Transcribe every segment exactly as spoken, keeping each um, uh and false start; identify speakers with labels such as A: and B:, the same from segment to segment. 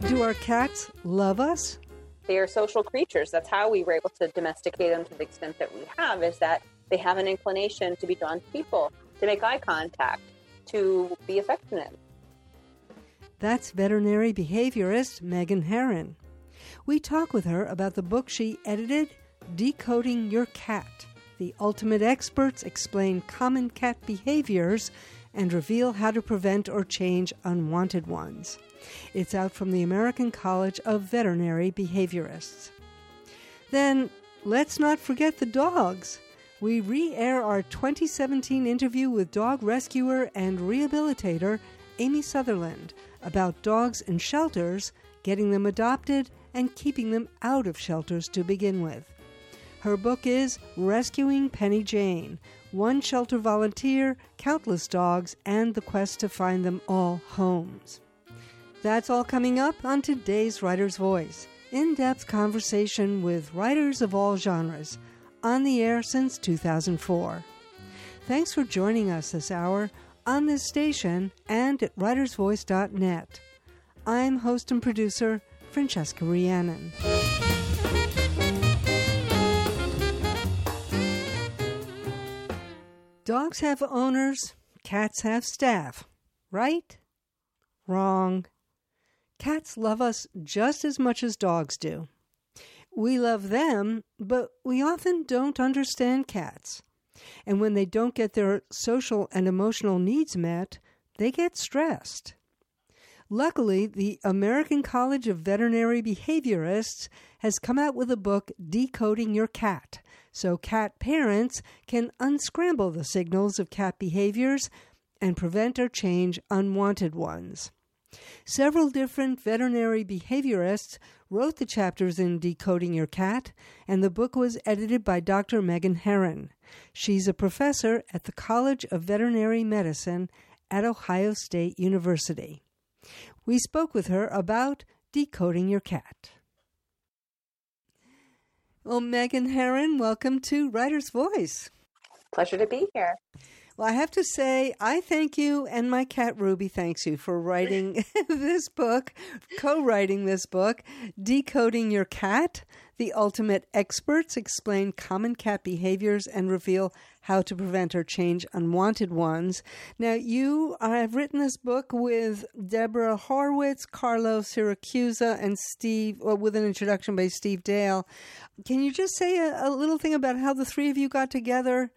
A: Do our cats love us?
B: They are social creatures. That's how we were able to domesticate them to the extent that we have, is that they have an inclination to be drawn to people, to make eye contact, to be affectionate.
A: That's veterinary behaviorist Megan Herron. We talk with her about the book she edited, Decoding Your Cat. The ultimate experts explain common cat behaviors and reveal how to prevent or change unwanted ones. It's out from the American College of Veterinary Behaviorists. Then, let's not forget the dogs. We re-air our twenty seventeen interview with dog rescuer and rehabilitator Amy Sutherland about dogs in shelters, getting them adopted, and keeping them out of shelters to begin with. Her book is Rescuing Penny Jane, One Shelter Volunteer, Countless Dogs, and the Quest to Find Them All Homes. That's all coming up on today's Writer's Voice, in-depth conversation with writers of all genres, on the air since two thousand four. Thanks for joining us this hour on this station and at writers voice dot net. I'm host and producer Francesca Rhiannon. Dogs have owners, cats have staff, right? Wrong. Cats love us just as much as dogs do. We love them, but we often don't understand cats. And when they don't get their social and emotional needs met, they get stressed. Luckily, the American College of Veterinary Behaviorists has come out with a book, Decoding Your Cat, so cat parents can unscramble the signals of cat behaviors and prevent or change unwanted ones. Several different veterinary behaviorists wrote the chapters in Decoding Your Cat, and the book was edited by Doctor Megan Herron. She's a professor at the College of Veterinary Medicine at Ohio State University. We spoke with her about Decoding Your Cat. Well, Megan Herron, welcome to Writer's Voice.
B: Pleasure to be here.
A: Well, I have to say, I thank you, and my cat Ruby thanks you for writing this book, co-writing this book, Decoding Your Cat. The ultimate experts explain common cat behaviors and reveal how to prevent or change unwanted ones. Now, you have written this book with Deborah Horwitz, Carlo Siracusa, and Steve, well, with an introduction by Steve Dale. Can you just say a, a little thing about how the three of you got together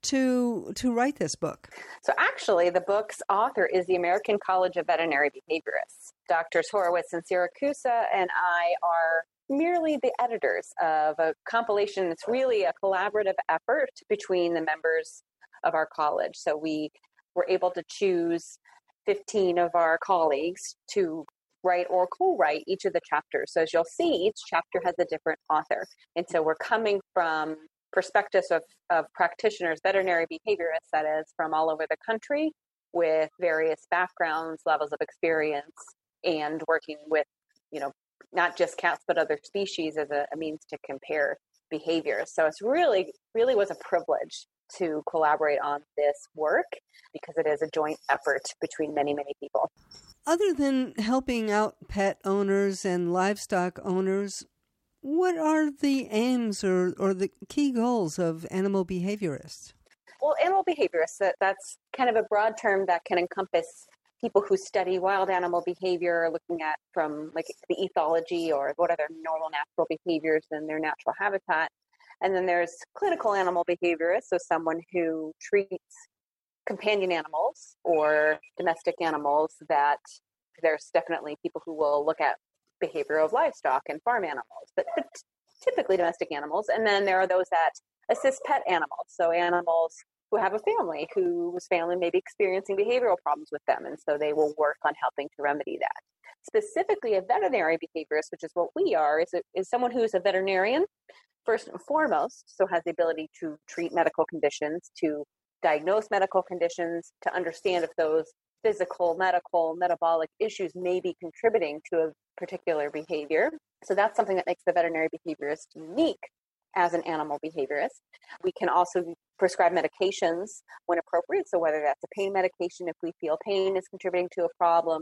A: to to write this book?
B: So actually, the book's author is the American College of Veterinary Behaviorists. Doctors Horowitz and Siracusa and I are merely the editors of a compilation that's really a collaborative effort between the members of our college. So we were able to choose fifteen of our colleagues to write or co-write each of the chapters. So as you'll see, each chapter has a different author. And so we're coming from perspectives of, of practitioners, veterinary behaviorists, that is, from all over the country with various backgrounds, levels of experience, and working with, you know, not just cats, but other species as a, a means to compare behaviors. So it's really, really was a privilege to collaborate on this work because it is a joint effort between many, many people.
A: Other than helping out pet owners and livestock owners, what are the aims or, or the key goals of animal behaviorists?
B: Well, animal behaviorists, that, that's kind of a broad term that can encompass people who study wild animal behavior, looking at from like the ethology or what are their normal natural behaviors in their natural habitat. And then there's clinical animal behaviorists, so someone who treats companion animals or domestic animals. That there's definitely people who will look at behavior of livestock and farm animals, but, but typically domestic animals. And then there are those that assist pet animals, so animals who have a family whose family may be experiencing behavioral problems with them, and so they will work on helping to remedy that. Specifically, a veterinary behaviorist, which is what we are, is, a, is someone who is a veterinarian, first and foremost, so has the ability to treat medical conditions, to diagnose medical conditions, to understand if those physical, medical, metabolic issues may be contributing to a particular behavior. So that's something that makes the veterinary behaviorist unique as an animal behaviorist. We can also prescribe medications when appropriate. So whether that's a pain medication, if we feel pain is contributing to a problem,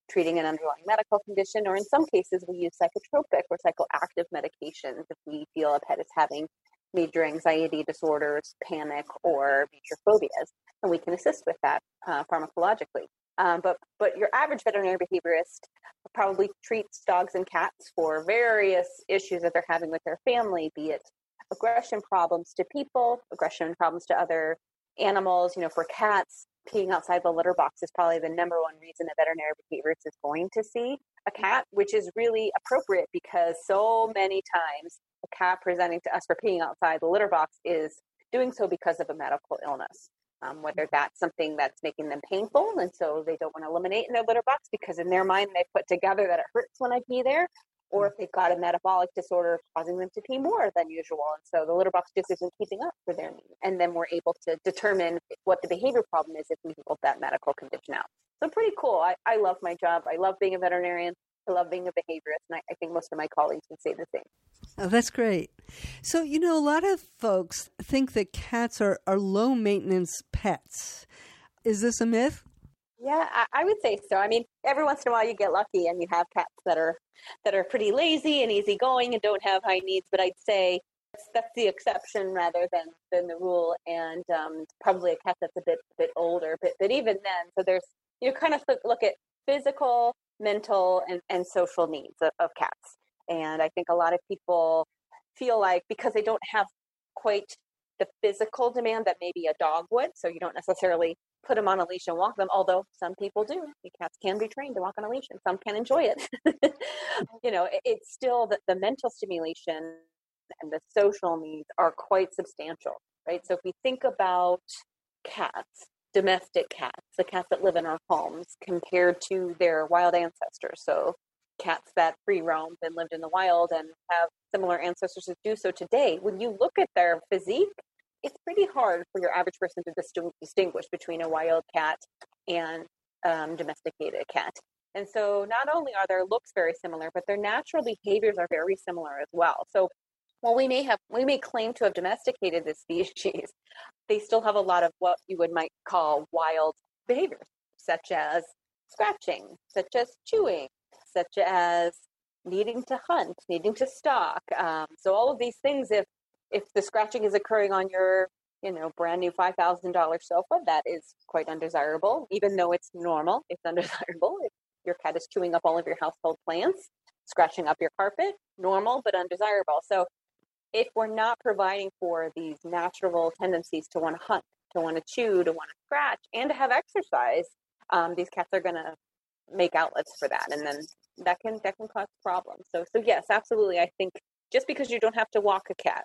B: treating an underlying medical condition, or in some cases, we use psychotropic or psychoactive medications if we feel a pet is having major anxiety disorders, panic, or major phobias, and we can assist with that uh, pharmacologically. Um, but but your average veterinary behaviorist probably treats dogs and cats for various issues that they're having with their family, be it aggression problems to people, aggression problems to other animals. You know, for cats, peeing outside the litter box is probably the number one reason a veterinary behaviorist is going to see a cat, which is really appropriate because so many times a cat presenting to us for peeing outside the litter box is doing so because of a medical illness. Um, whether that's something that's making them painful, and so they don't want to eliminate in their litter box because in their mind they put together that it hurts when I pee there, or if they've got a metabolic disorder causing them to pee more than usual, and so the litter box just isn't keeping up for their needs. And then we're able to determine what the behavior problem is if we rule that medical condition out. So pretty cool. I, I love my job. I love being a veterinarian. I love being a behaviorist, and I, I think most of my colleagues would say the same.
A: Oh, that's great. So, you know, a lot of folks think that cats are, are low-maintenance pets. Is this a myth?
B: Yeah, I, I would say so. I mean, every once in a while you get lucky and you have cats that are that are pretty lazy and easygoing and don't have high needs, but I'd say that's, that's the exception rather than, than the rule, and um, probably a cat that's a bit bit older. But, but even then, so there's, you know, kind of look at physical, mental, and, and social needs of, of cats. And I think a lot of people feel like because they don't have quite the physical demand that maybe a dog would, so you don't necessarily put them on a leash and walk them, although some people do. The cats can be trained to walk on a leash and some can enjoy it. You know, it, it's still that the mental stimulation and the social needs are quite substantial, right? So if we think about cats, domestic cats, the cats that live in our homes compared to their wild ancestors, so cats that free roamed and lived in the wild and have similar ancestors that do so today, when you look at their physique, it's pretty hard for your average person to distinguish between a wild cat and um, domesticated cat. And so not only are their looks very similar, but their natural behaviors are very similar as well. So while we may have, we may claim to have domesticated this species, they still have a lot of what you would might call wild behaviors, such as scratching, such as chewing, such as needing to hunt, needing to stalk. Um, so all of these things, if if the scratching is occurring on your, you know, brand new five thousand dollars sofa, that is quite undesirable, even though it's normal. It's undesirable. If your cat is chewing up all of your household plants, scratching up your carpet, normal, but undesirable. So if we're not providing for these natural tendencies to want to hunt, to want to chew, to want to scratch, and to have exercise, um, these cats are going to make outlets for that, and then that can that can cause problems. So so yes, absolutely. I think just because you don't have to walk a cat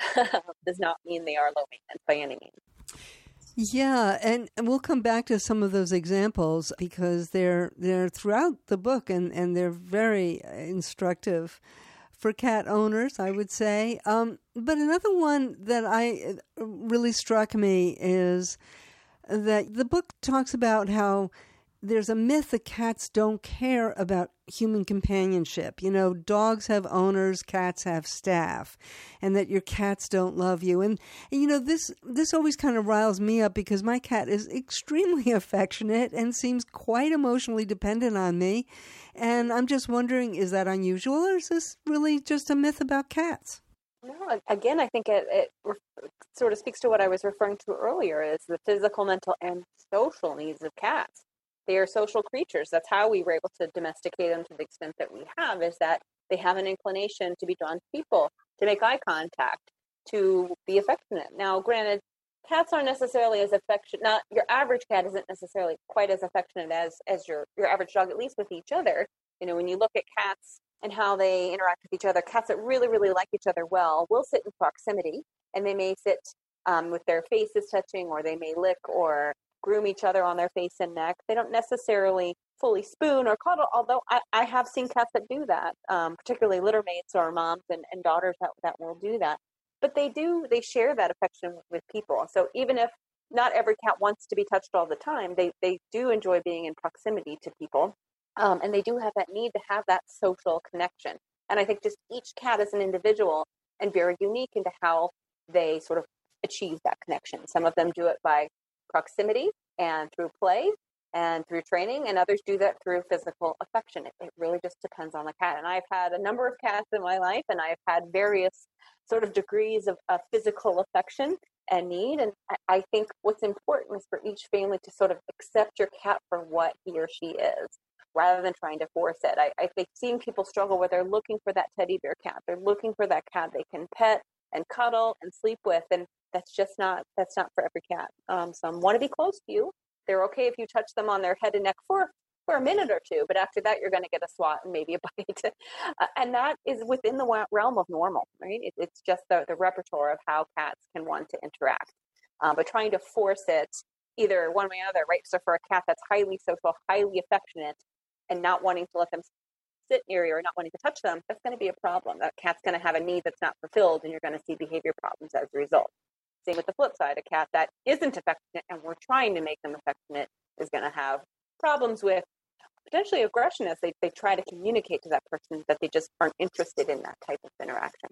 B: does not mean they are low maintenance by any means.
A: Yeah, and, and we'll come back to some of those examples because they're they're throughout the book, and, and they're very instructive for cat owners, I would say. Um, but another one that I really struck me is that the book talks about how there's a myth that cats don't care about human companionship. You know, dogs have owners, cats have staff, and that your cats don't love you. And, and you know, this this always kind of riles me up because my cat is extremely affectionate and seems quite emotionally dependent on me. And I'm just wondering, is that unusual, or is this really just a myth about cats?
B: No, again, I think it, it sort of speaks to what I was referring to earlier, is the physical, mental, and social needs of cats. They are social creatures. That's how we were able to domesticate them to the extent that we have, is that they have an inclination to be drawn to people, to make eye contact, to be affectionate. Now, granted, cats aren't necessarily as affectionate. Not your average cat isn't necessarily quite as affectionate as, as your, your average dog, at least with each other. You know, when you look at cats and how they interact with each other, cats that really, really like each other well will sit in proximity, and they may sit um, with their faces touching, or they may lick or groom each other on their face and neck. They don't necessarily fully spoon or cuddle, although I, I have seen cats that do that, um, particularly litter mates or moms and, and daughters that, that will do that. But they do, they share that affection with, with people. So even if not every cat wants to be touched all the time, they, they do enjoy being in proximity to people. Um, and they do have that need to have that social connection. And I think just each cat is an individual and very unique into how they sort of achieve that connection. Some of them do it by proximity and through play. and through training, and others do that through physical affection. It, it really just depends on the cat. And I've had a number of cats in my life, and I've had various sort of degrees of, of physical affection and need. And I, I think what's important is for each family to sort of accept your cat for what he or she is, rather than trying to force it. I, I think seeing people struggle where they're looking for that teddy bear cat. They're looking for that cat they can pet and cuddle and sleep with. And that's just not, that's not for every cat. Um, some want to be close to you. They're okay if you touch them on their head and neck for, for a minute or two, but after that, you're going to get a swat and maybe a bite. uh, and that is within the realm of normal, right? It, it's just the, the repertoire of how cats can want to interact. Um, but trying to force it either one way or another, right? So for a cat that's highly social, highly affectionate, and not wanting to let them sit near you or not wanting to touch them, that's going to be a problem. That cat's going to have a need that's not fulfilled, and you're going to see behavior problems as a result. Same with the flip side, a cat that isn't affectionate and we're trying to make them affectionate is going to have problems with potentially aggression as they, they try to communicate to that person that they just aren't interested in that type of interaction.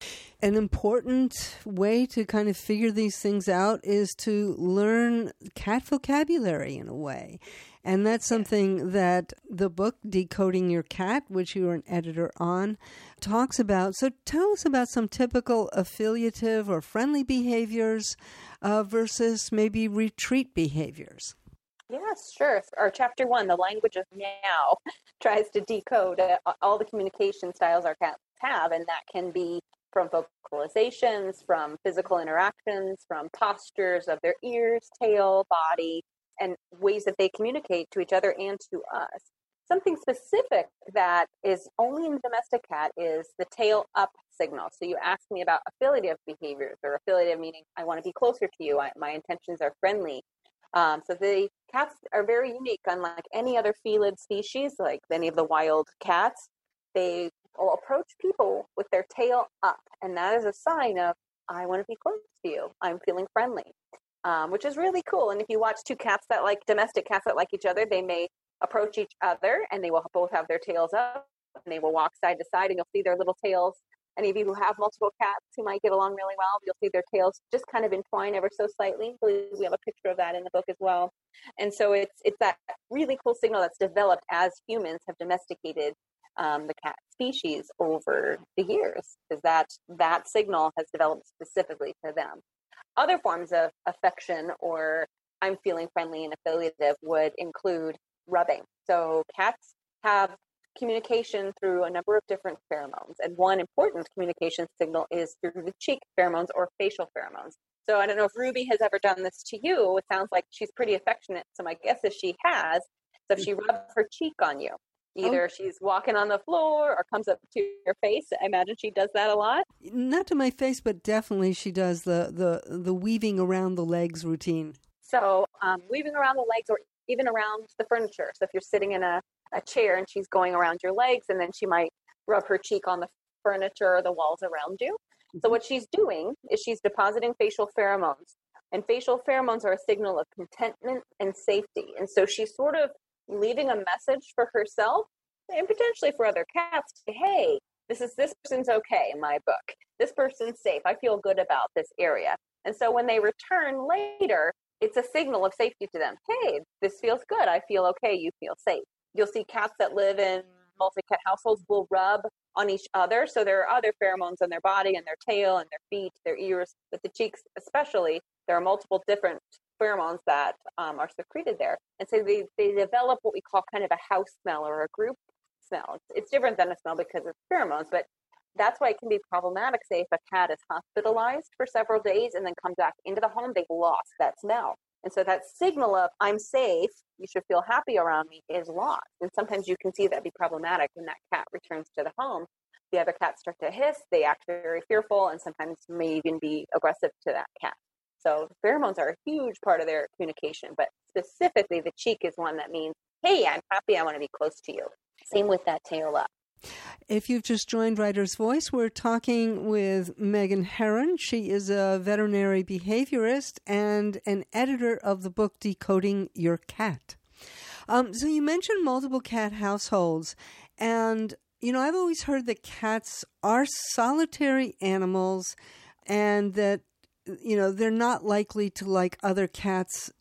A: An important way to kind of figure these things out is to learn cat vocabulary in a way. And that's something that the book, Decoding Your Cat, which you are an editor on, talks about. So tell us about some typical affiliative or friendly behaviors uh, versus maybe retreat behaviors.
B: Yes, sure. Our chapter one, The Language of Meow, tries to decode uh, all the communication styles our cats have, and that can be from vocalizations, from physical interactions, from postures of their ears, tail, body, and ways that they communicate to each other and to us. Something specific that is only in the domestic cat is the tail up signal. So you asked me about affiliative behaviors, or affiliative meaning I want to be closer to you, I, my intentions are friendly. Um, so the cats are very unique, unlike any other felid species, like any of the wild cats. They will approach people with their tail up, and that is a sign of, I want to be close to you, I'm feeling friendly, um, which is really cool. And if you watch two cats that like, domestic cats that like each other, they may approach each other, and they will both have their tails up, and they will walk side to side, and you'll see their little tails. Any of you who have multiple cats who might get along really well, you'll see their tails just kind of entwine ever so slightly. We have a picture of that in the book as well. And so it's it's that really cool signal that's developed as humans have domesticated um, the cat species over the years, because that, that signal has developed specifically for them. Other forms of affection or I'm feeling friendly and affiliative would include rubbing. So cats have communication through a number of different pheromones. And one important communication signal is through the cheek pheromones or facial pheromones. So I don't know if Ruby has ever done this to you. It sounds like she's pretty affectionate. So my guess is she has. So if she rubs her cheek on you, either oh. she's walking on the floor or comes up to your face. I imagine she does that a lot.
A: Not to my face, but definitely she does the, the, the weaving around the legs routine.
B: So um, weaving around the legs or even around the furniture. So if you're sitting in a a chair and she's going around your legs, and then she might rub her cheek on the furniture or the walls around you. Mm-hmm. So what she's doing is she's depositing facial pheromones, and facial pheromones are a signal of contentment and safety. And so she's sort of leaving a message for herself and potentially for other cats to, hey, this is, this person's okay in my book. This person's safe. I feel good about this area. And so when they return later, it's a signal of safety to them. Hey, this feels good. I feel okay. You feel safe. You'll see cats that live in multi-cat households will rub on each other. So there are other pheromones on their body and their tail and their feet, their ears, but the cheeks especially, there are multiple different pheromones that um, are secreted there. And so they, they develop what we call kind of a house smell or a group smell. It's, it's different than a smell because it's pheromones, but that's why it can be problematic, say, if a cat is hospitalized for several days and then comes back into the home, they've lost that smell. And so that signal of, I'm safe, you should feel happy around me, is lost. And sometimes you can see that be problematic when that cat returns to the home. The other cats start to hiss, they act very fearful, and sometimes may even be aggressive to that cat. So pheromones are a huge part of their communication, but specifically the cheek is one that means, hey, I'm happy, I want to be close to you. Same with that tail up.
A: If you've just joined Writer's Voice, we're talking with Megan Herron. She is a veterinary behaviorist and an editor of the book Decoding Your Cat. Um, so you mentioned multiple cat households, and, you know, I've always heard that cats are solitary animals and that, you know, they're not likely to like other cats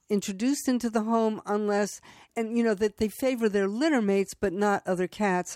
A: introduced into the home unless, and you know, that they favor their litter mates but not other cats.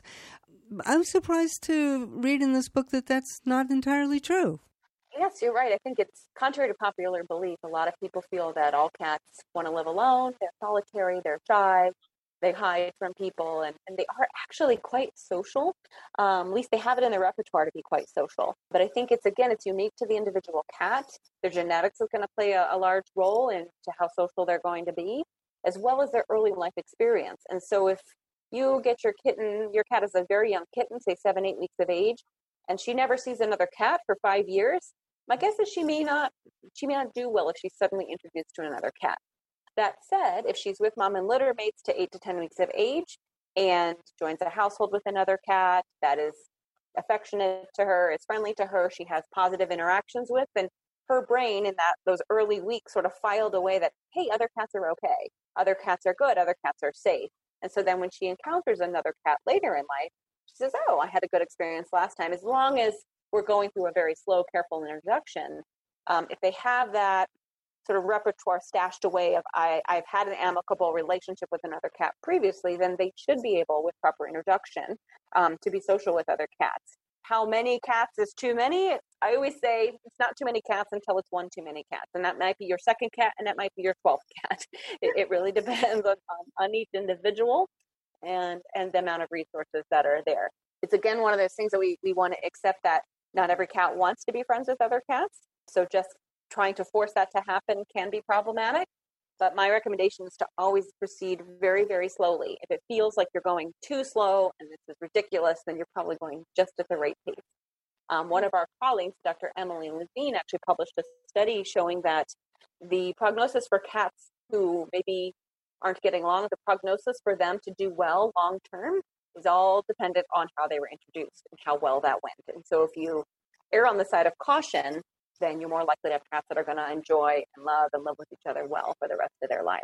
A: I was surprised to read in this book that that's not entirely true.
B: Yes, you're right. I think it's contrary to popular belief. A lot of people feel that all cats want to live alone. They're solitary. They're shy. They hide from people, and, and they are actually quite social. Um, at least they have it in their repertoire to be quite social. But I think it's, again, it's unique to the individual cat. Their genetics is going to play a, a large role into how social they're going to be, as well as their early life experience. And so if you get your kitten, your cat is a very young kitten, say seven, eight weeks of age, and she never sees another cat for five years, my guess is she may not she may not do well if she's suddenly introduced to another cat. That said, if she's with mom and litter mates to eight to ten weeks of age and joins a household with another cat that is affectionate to her, is friendly to her, she has positive interactions with, then her brain in that those early weeks sort of filed away that, hey, other cats are okay, other cats are good, other cats are safe. And so then when she encounters another cat later in life, she says, oh, I had a good experience last time. As long as we're going through a very slow, careful introduction, um, if they have that sort of repertoire stashed away of I, I've had an amicable relationship with another cat previously, then they should be able, with proper introduction, um, to be social with other cats. How many cats is too many? I always say it's not too many cats until it's one too many cats. And that might be your second cat and that might be your twelfth cat. It, it really depends on, on, on each individual and, and the amount of resources that are there. It's, again, one of those things that we, we want to accept that not every cat wants to be friends with other cats. So just trying to force that to happen can be problematic. But my recommendation is to always proceed very, very slowly. If it feels like you're going too slow and this is ridiculous, then you're probably going just at the right pace. Um, one of our colleagues, Doctor Emily Levine, actually published a study showing that the prognosis for cats who maybe aren't getting along, the prognosis for them to do well long term is all dependent on how they were introduced and how well that went. And so if you err on the side of caution, then you're more likely to have cats that are going to enjoy and love and live with each other well for the rest of their lives.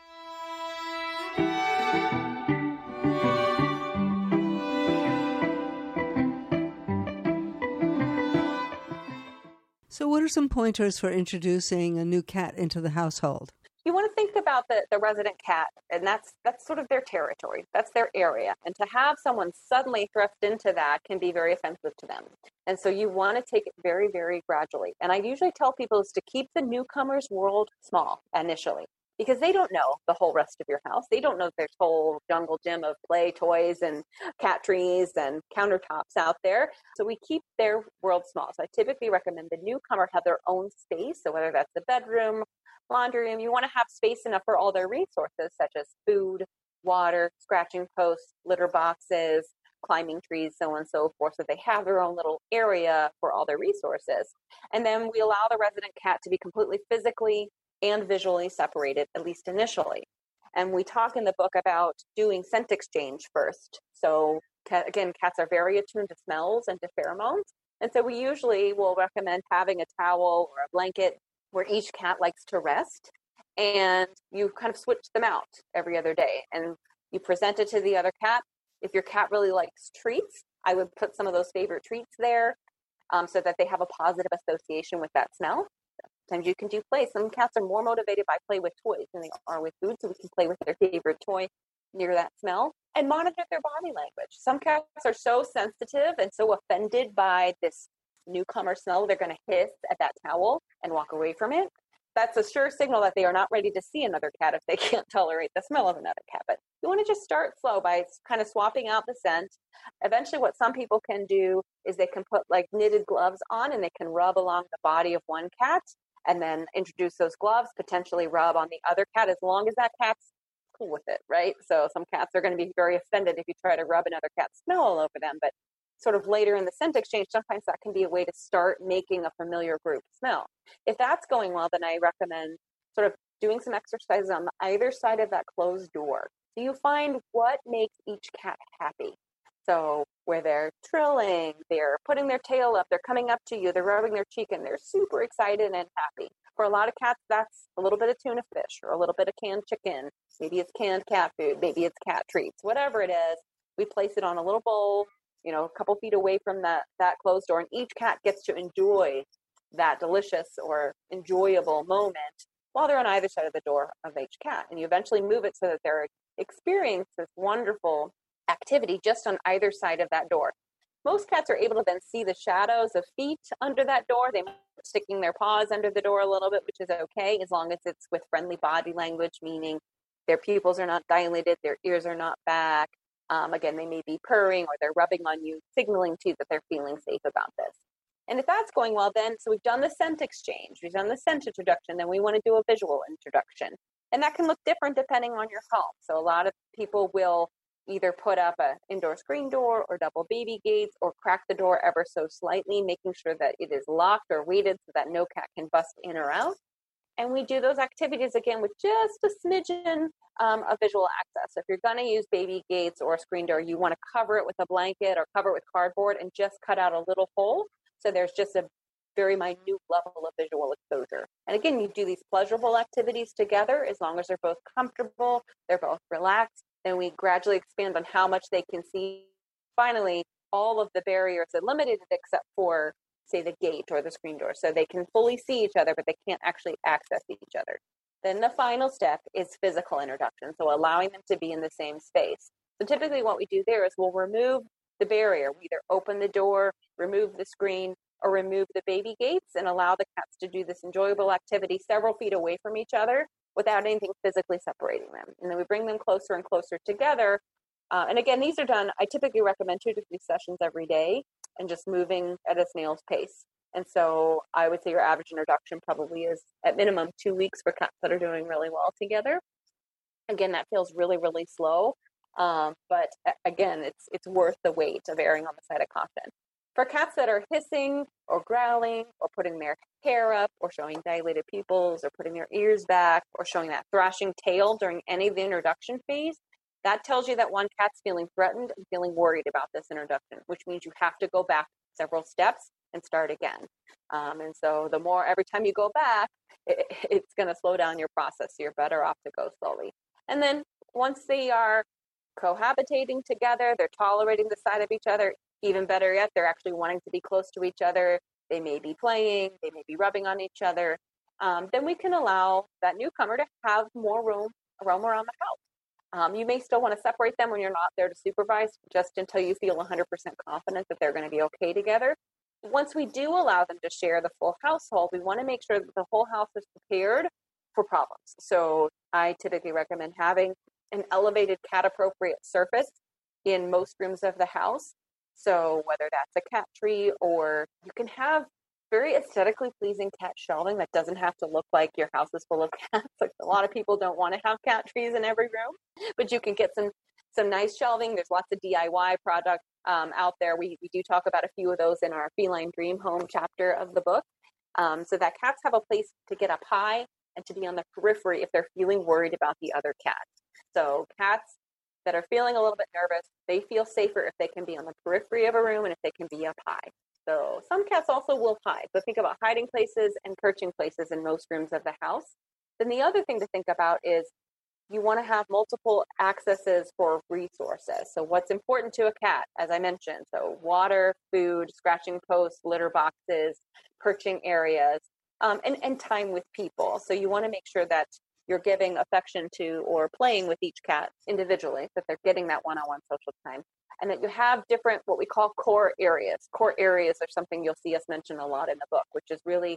A: So what are some pointers for introducing a new cat into the household?
B: You want to think about the, the resident cat, and that's that's sort of their territory. That's their area. And to have someone suddenly thrust into that can be very offensive to them. And so you want to take it very, very gradually. And I usually tell people is to keep the newcomer's world small initially, because they don't know the whole rest of your house. They don't know there's whole jungle gym of play toys and cat trees and countertops out there. So we keep their world small. So I typically recommend the newcomer have their own space. So whether that's the bedroom, laundry room, you want to have space enough for all their resources, such as food, water, scratching posts, litter boxes, climbing trees, so on and so forth. So they have their own little area for all their resources. And then we allow the resident cat to be completely physically and visually separated, at least initially. And we talk in the book about doing scent exchange first. So again, cats are very attuned to smells and to pheromones. And so we usually will recommend having a towel or a blanket where each cat likes to rest, and you kind of switch them out every other day. And you present it to the other cat. If your cat really likes treats, I would put some of those favorite treats there um, so that they have a positive association with that smell. Sometimes you can do play. Some cats are more motivated by play with toys than they are with food, so we can play with their favorite toy near that smell and monitor their body language. Some cats are so sensitive and so offended by this newcomer smell, they're going to hiss at that towel and walk away from it. That's a sure signal that they are not ready to see another cat if they can't tolerate the smell of another cat. But you want to just start slow by kind of swapping out the scent. Eventually, what some people can do is they can put like knitted gloves on and they can rub along the body of one cat and then introduce those gloves, potentially rub on the other cat, as long as that cat's cool with it, right? So some cats are going to be very offended if you try to rub another cat's smell all over them, but sort of later in the scent exchange, sometimes that can be a way to start making a familiar group smell. If that's going well, then I recommend sort of doing some exercises on either side of that closed door. So you find what makes each cat happy. So where they're trilling, they're putting their tail up, they're coming up to you, they're rubbing their cheek, and they're super excited and happy. For a lot of cats, that's a little bit of tuna fish or a little bit of canned chicken. Maybe it's canned cat food, maybe it's cat treats, whatever it is. We place it on a little bowl, you know, a couple feet away from that, that closed door, and each cat gets to enjoy that delicious or enjoyable moment while they're on either side of the door of each cat. And you eventually move it so that they're experiencing this wonderful activity just on either side of that door. Most cats are able to then see the shadows of feet under that door. They might be sticking their paws under the door a little bit, which is okay, as long as it's with friendly body language, meaning their pupils are not dilated, their ears are not back. Um, again, they may be purring or they're rubbing on you, signaling to you that they're feeling safe about this. And if that's going well, then, so we've done the scent exchange, we've done the scent introduction, then we want to do a visual introduction. And that can look different depending on your home. So a lot of people will either put up an indoor screen door or double baby gates or crack the door ever so slightly, making sure that it is locked or weighted so that no cat can bust in or out. And we do those activities again with just a smidgen um, of visual access. So if you're going to use baby gates or a screen door, you want to cover it with a blanket or cover it with cardboard and just cut out a little hole. So there's just a very minute level of visual exposure. And again, you do these pleasurable activities together as long as they're both comfortable, they're both relaxed. Then we gradually expand on how much they can see. Finally, all of the barriers are limited except for, say, the gate or the screen door. So they can fully see each other, but they can't actually access each other. Then the final step is physical introduction, so allowing them to be in the same space. So typically what we do there is we'll remove the barrier. We either open the door, remove the screen, or remove the baby gates and allow the cats to do this enjoyable activity several feet away from each other without anything physically separating them. And then we bring them closer and closer together. Uh, and again, these are done, I typically recommend two to three sessions every day and just moving at a snail's pace. And so I would say your average introduction probably is at minimum two weeks for cats that are doing really well together. Again, that feels really, really slow. Um, but again, it's it's worth the wait of erring on the side of caution. For cats that are hissing or growling or putting their hair up or showing dilated pupils or putting their ears back or showing that thrashing tail during any of the introduction phase, that tells you that one cat's feeling threatened and feeling worried about this introduction, which means you have to go back several steps and start again. Um, and so the more, every time you go back, it, it's going to slow down your process. So you're better off to go slowly. And then once they are cohabitating together, they're tolerating the sight of each other. Even better yet, they're actually wanting to be close to each other. They may be playing, they may be rubbing on each other. Um, then we can allow that newcomer to have more room, roam around the house. Um, you may still want to separate them when you're not there to supervise, just until you feel one hundred percent confident that they're going to be okay together. Once we do allow them to share the full household, we want to make sure that the whole house is prepared for problems. So I typically recommend having an elevated cat-appropriate surface in most rooms of the house. So whether that's a cat tree, or you can have very aesthetically pleasing cat shelving that doesn't have to look like your house is full of cats. Like a lot of people don't want to have cat trees in every room, but you can get some some nice shelving. There's lots of D I Y products um, out there. We, we do talk about a few of those in our Feline Dream Home chapter of the book, um, so that cats have a place to get up high and to be on the periphery if they're feeling worried about the other cats. So cats that are feeling a little bit nervous, they feel safer if they can be on the periphery of a room and if they can be up high. So some cats also will hide. So think about hiding places and perching places in most rooms of the house. Then the other thing to think about is you want to have multiple accesses for resources. So what's important to a cat, as I mentioned, so water, food, scratching posts, litter boxes, perching areas, um, and, and time with people. So you want to make sure that you're giving affection to or playing with each cat individually, that they're getting that one-on-one social time, and that you have different what we call core areas. Core areas are something you'll see us mention a lot in the book, which is really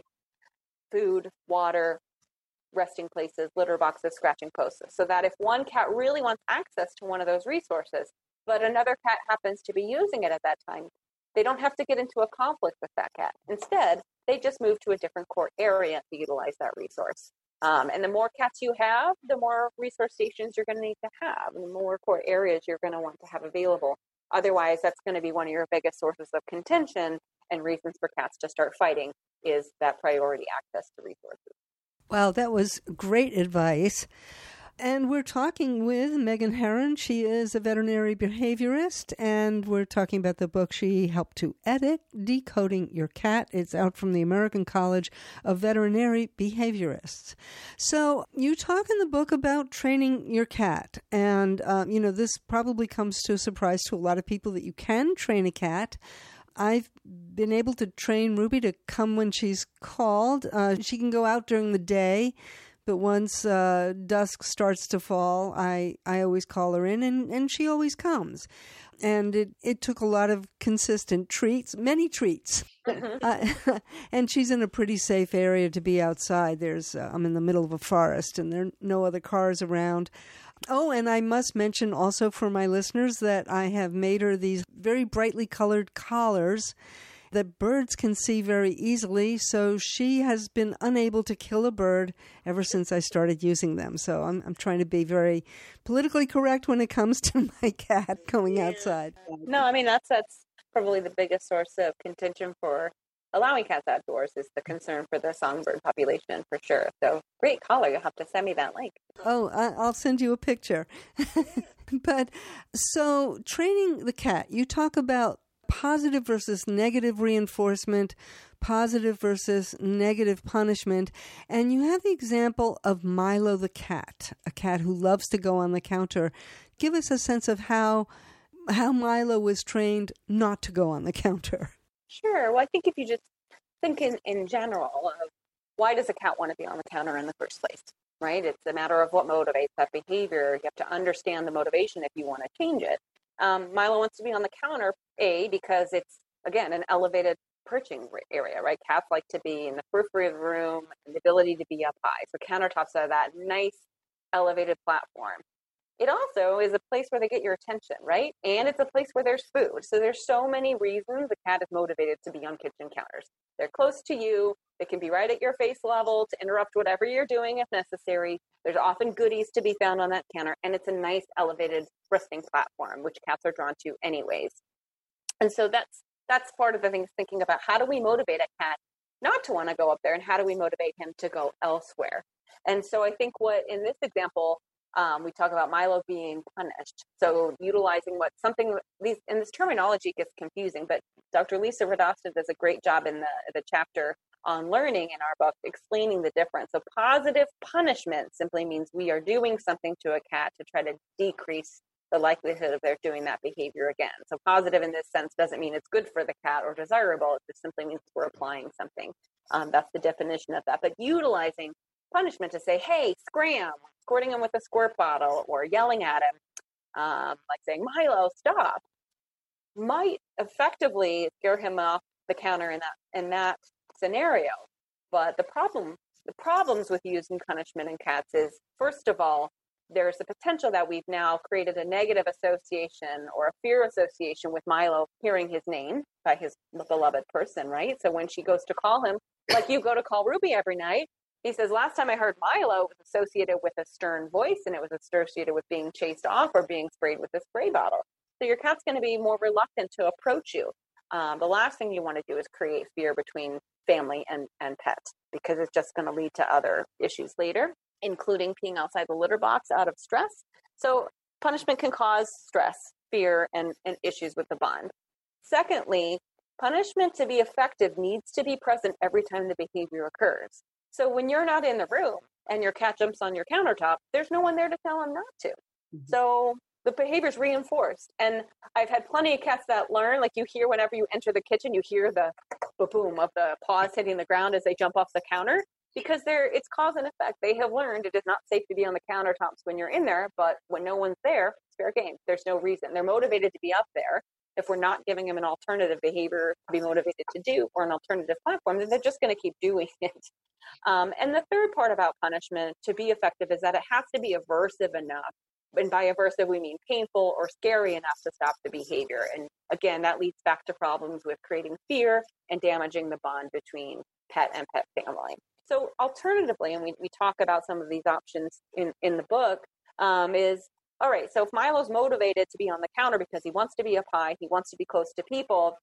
B: food, water, resting places, litter boxes, scratching posts. So that if one cat really wants access to one of those resources, but another cat happens to be using it at that time, they don't have to get into a conflict with that cat. Instead, they just move to a different core area to utilize that resource. Um, and the more cats you have, the more resource stations you're going to need to have, and the more core areas you're going to want to have available. Otherwise, that's going to be one of your biggest sources of contention and reasons for cats to start fighting, is that priority access to resources.
A: Wow, that was great advice. And we're talking with Megan Herron. She is a veterinary behaviorist, and we're talking about the book she helped to edit, Decoding Your Cat. It's out from the American College of Veterinary Behaviorists. So you talk in the book about training your cat, and, um, you know, this probably comes to a surprise to a lot of people that you can train a cat. I've been able to train Ruby to come when she's called. Uh, she can go out during the day, But once uh, dusk starts to fall, I, I always call her in, and, and she always comes. And it, it took a lot of consistent treats, many treats. uh, and she's in a pretty safe area to be outside. There's uh, I'm in the middle of a forest, and there are no other cars around. Oh, and I must mention also for my listeners that I have made her these very brightly colored collars that birds can see very easily, so she has been unable to kill a bird ever since I started using them. So I'm I'm trying to be very politically correct when it comes to my cat going outside.
B: No, I mean, that's that's probably the biggest source of contention for allowing cats outdoors is the concern for the songbird population, for sure. So great collar. You'll have to send me that link.
A: Oh, I'll send you a picture. But so training the cat, you talk about positive versus negative reinforcement, positive versus negative punishment. And you have the example of Milo the cat, a cat who loves to go on the counter. Give us a sense of how how Milo was trained not to go on the counter.
B: Sure. Well, I think if you just think in, in general of why does a cat want to be on the counter in the first place, right? It's a matter of what motivates that behavior. You have to understand the motivation if you want to change it. Um, Milo wants to be on the counter, A, because it's, again, an elevated perching area, right? Cats like to be in the periphery of the room and the ability to be up high. So countertops are that nice elevated platform. It also is a place where they get your attention, right? And it's a place where there's food. So there's so many reasons the cat is motivated to be on kitchen counters. They're close to you. They can be right at your face level to interrupt whatever you're doing if necessary. There's often goodies to be found on that counter. And it's a nice elevated resting platform, which cats are drawn to anyways. And so that's that's part of the things, thinking about how do we motivate a cat not to want to go up there, and how do we motivate him to go elsewhere? And so I think what in this example, Um, we talk about Milo being punished. So utilizing what something, these, and this terminology gets confusing, but Doctor Lisa Radosta does a great job in the, the chapter on learning in our book, explaining the difference. So positive punishment simply means we are doing something to a cat to try to decrease the likelihood of their doing that behavior again. So positive in this sense doesn't mean it's good for the cat or desirable. It just simply means we're applying something. Um, that's the definition of that. But utilizing punishment to say, hey, scram, squirting him with a squirt bottle or yelling at him, um, like saying, Milo, stop, might effectively scare him off the counter in that in that scenario. But the problem, the problems with using punishment in cats is, first of all, there's the potential that we've now created a negative association or a fear association with Milo hearing his name by his beloved person, right? So when she goes to call him, like you go to call Ruby every night, he says, last time I heard Milo, it was associated with a stern voice, and it was associated with being chased off or being sprayed with a spray bottle. So your cat's going to be more reluctant to approach you. Um, the last thing you want to do is create fear between family and, and pet, because it's just going to lead to other issues later, including peeing outside the litter box out of stress. So punishment can cause stress, fear, and, and issues with the bond. Secondly, punishment to be effective needs to be present every time the behavior occurs. So when you're not in the room and your cat jumps on your countertop, there's no one there to tell him not to. Mm-hmm. So the behavior is reinforced. And I've had plenty of cats that learn, like you hear whenever you enter the kitchen, you hear the boom of the paws hitting the ground as they jump off the counter, because they're, it's cause and effect. They have learned it is not safe to be on the countertops when you're in there, but when no one's there, it's fair game. There's no reason. They're motivated to be up there. If we're not giving them an alternative behavior to be motivated to do, or an alternative platform, then they're just going to keep doing it. Um, and the third part about punishment to be effective is that it has to be aversive enough. And by aversive, we mean painful or scary enough to stop the behavior. And again, that leads back to problems with creating fear and damaging the bond between pet and pet family. So alternatively, and we, we talk about some of these options in, in the book, um, is, all right, so if Milo's motivated to be on the counter because he wants to be up high, he wants to be close to people,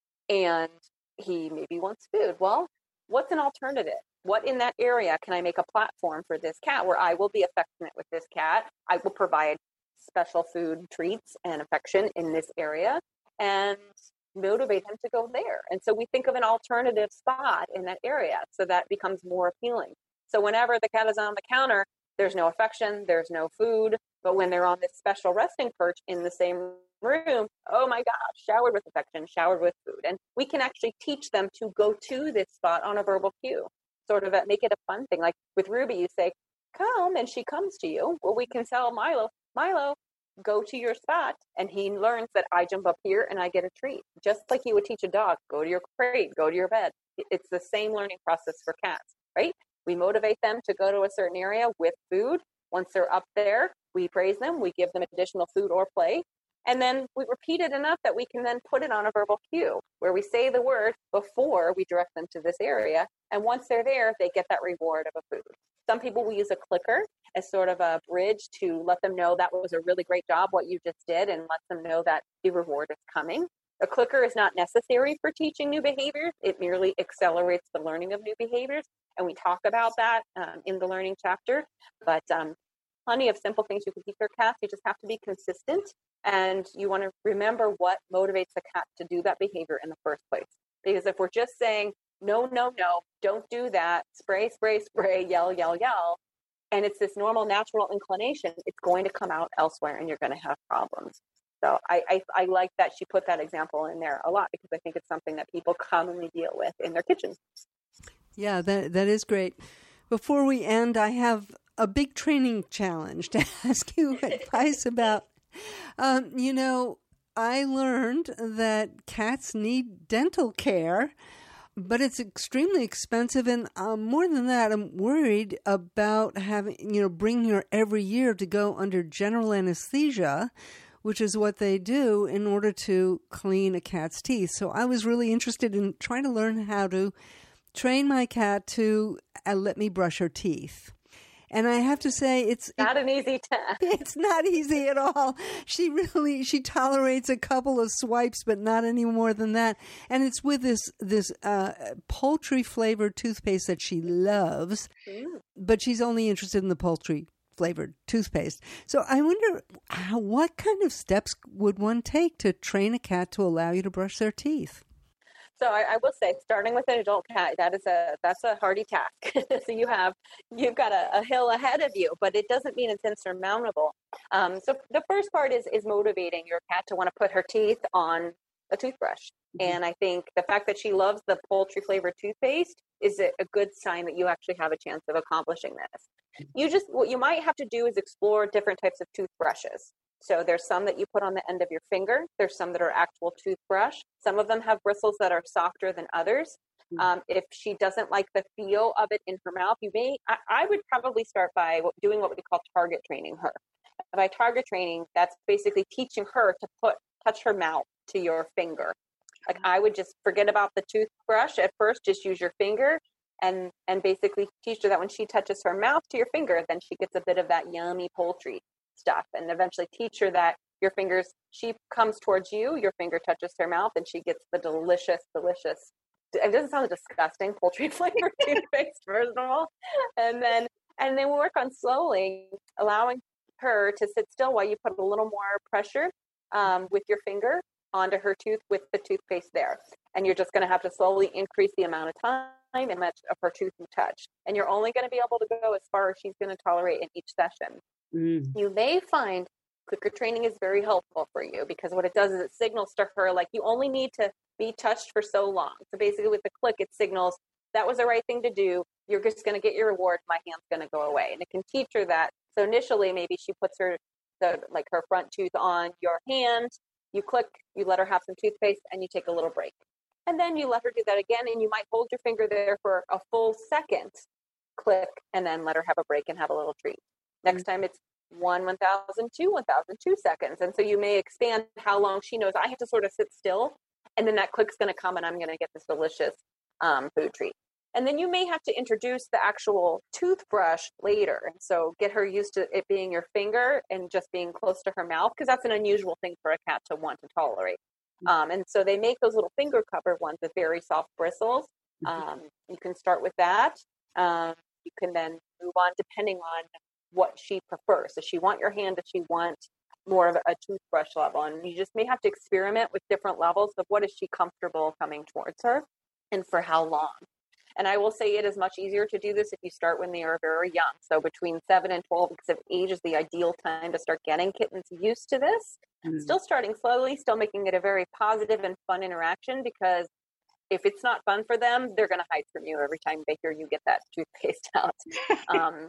B: and he maybe wants food, well, what's an alternative? What in that area can I make a platform for this cat where I will be affectionate with this cat? I will provide special food treats and affection in this area and motivate him to go there. And so we think of an alternative spot in that area, so that becomes more appealing. So whenever the cat is on the counter, there's no affection, there's no food, but when they're on this special resting perch in the same room, oh my gosh, showered with affection, showered with food. And we can actually teach them to go to this spot on a verbal cue. Sort of a, make it a fun thing. Like with Ruby, you say, come, and she comes to you, well, we can tell Milo, Milo, go to your spot, and he learns that I jump up here and I get a treat. Just like you would teach a dog, go to your crate, go to your bed. It's the same learning process for cats, right? We motivate them to go to a certain area with food. Once they're up there, we praise them, we give them additional food or play, and then we repeat it enough that we can then put it on a verbal cue where we say the word before we direct them to this area. And once they're there, they get that reward of a food. Some people will use a clicker as sort of a bridge to let them know that was a really great job, what you just did, and let them know that the reward is coming. A clicker is not necessary for teaching new behaviors. It merely accelerates the learning of new behaviors. And we talk about that um, in the learning chapter. But um, plenty of simple things you can teach your cats. You just have to be consistent. And you want to remember what motivates the cat to do that behavior in the first place. Because if we're just saying, no, no, no, don't do that, spray, spray, spray, yell, yell, yell, and it's this normal, natural inclination, it's going to come out elsewhere and you're going to have problems. So I, I, I like that she put that example in there a lot because I think it's something that people commonly deal with in their kitchens.
A: Yeah, that that is great. Before we end, I have a big training challenge to ask you advice about. Um, you know, I learned that cats need dental care, but it's extremely expensive. And um, more than that, I'm worried about having, you know, bringing her every year to go under general anesthesia, which is what they do in order to clean a cat's teeth. So I was really interested in trying to learn how to train my cat to uh, let me brush her teeth. And I have to say, it's
B: not
A: it,
B: an easy task.
A: It's not easy at all. She really, she tolerates a couple of swipes, but not any more than that. And it's with this, this uh, poultry flavored toothpaste that she loves, mm. but she's only interested in the poultry flavored toothpaste. So I wonder how, what kind of steps would one take to train a cat to allow you to brush their teeth?
B: So I, I will say, starting with an adult cat, that is a that's a hardy task. So you have you've got a, a hill ahead of you, but it doesn't mean it's insurmountable. Um, so the first part is is motivating your cat to want to put her teeth on a toothbrush. Mm-hmm. And I think the fact that she loves the poultry flavored toothpaste is a, a good sign that you actually have a chance of accomplishing this. You just what you might have to do is explore different types of toothbrushes. So there's some that you put on the end of your finger. There's some that are actual toothbrush. Some of them have bristles that are softer than others. Um, if she doesn't like the feel of it in her mouth, you may, I, I would probably start by doing what we call target training her. By target training, that's basically teaching her to put, touch her mouth to your finger. Like I would just forget about the toothbrush at first, just use your finger and, and basically teach her that when she touches her mouth to your finger, then she gets a bit of that yummy poultry stuff, and eventually teach her that your fingers, she comes towards you, your finger touches her mouth, and she gets the delicious, delicious, it doesn't sound disgusting, poultry flavored toothpaste, first of all. And then, and then we work on slowly allowing her to sit still while you put a little more pressure um, with your finger onto her tooth with the toothpaste there. And you're just going to have to slowly increase the amount of time and much of her tooth you touch. And you're only going to be able to go as far as she's going to tolerate in each session. Mm. You may find clicker training is very helpful for you because what it does is it signals to her like you only need to be touched for so long. So basically with the click, it signals that was the right thing to do. You're just going to get your reward. My hand's going to go away. And it can teach her that. So initially, maybe she puts her, the like her front tooth on your hand. You click, you let her have some toothpaste, and you take a little break. And then you let her do that again, and you might hold your finger there for a full second, click, and then let her have a break and have a little treat. Next time it's one, one thousand, two, one thousand, two seconds. And so you may expand how long she knows I have to sort of sit still. And then that click's going to come and I'm going to get this delicious um, food treat. And then you may have to introduce the actual toothbrush later. And so get her used to it being your finger and just being close to her mouth, because that's an unusual thing for a cat to want to tolerate. Um, and so they make those little finger covered ones with very soft bristles. Um, you can start with that. Um, you can then move on depending on what she prefers. Does she want your hand? Does she want more of a toothbrush level? And you just may have to experiment with different levels of what is she comfortable coming towards her and for how long. And I will say it is much easier to do this if you start when they are very young. So between seven and twelve, because of age is the ideal time to start getting kittens used to this. Mm-hmm. Still starting slowly, still making it a very positive and fun interaction, because if it's not fun for them, they're going to hide from you every time they hear you get that toothpaste out. um,